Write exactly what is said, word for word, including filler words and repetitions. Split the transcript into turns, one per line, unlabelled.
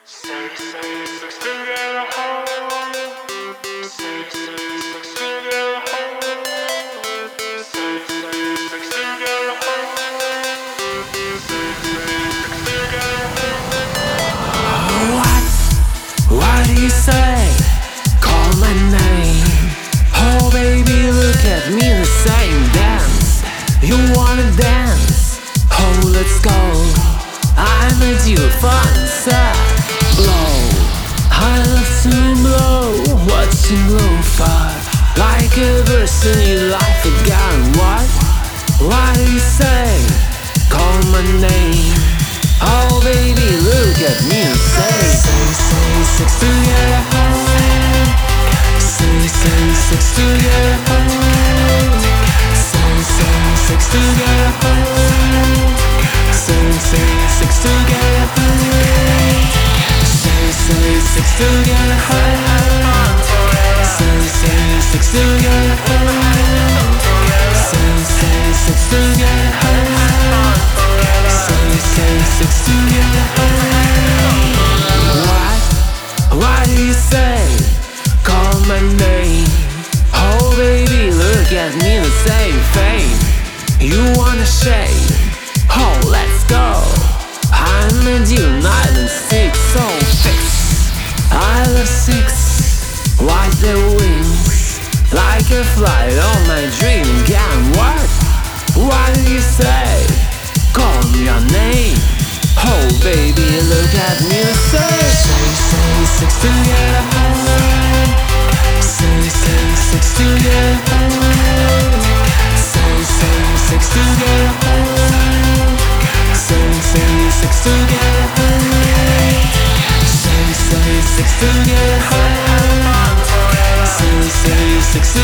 Say, say, six to get a hold. Say, say, six to get a hold. Say, say, six to get a hold. Say, say, six to get a hold.
What? What do you say? Call my name. Oh baby, look at me the same dance. You wanna dance? Oh, let's go. I made you fun, sir. Blow. I love to blow. Watching blow far. Like a verse in your life again. What? What do you say? Call my name. Oh baby, look at me and say, say, say, six to get a hold. Say, say, six to get a hold. Say, say, six to get a hold. Say, say, six to get a hold. Say, say, six to get a hold. Say, say, six to get a hold. Say, say, six to get a hold. Say, say, six to get a hold. What? What do you say? Call my name. Oh baby, look at me the same fame. You wanna shade? Oh, let's go. I'm a unite and six, so fix. I love six, like the wings, like a flight on my dream again. What? What do you say? Call me your name. Oh baby, look at me and say, say, say, six to get a hold. Say, say, six to get a hold. Say, say, six to get a hold. Say, say, six to get a hold. Say, say, six to get a hold. Say, say, six to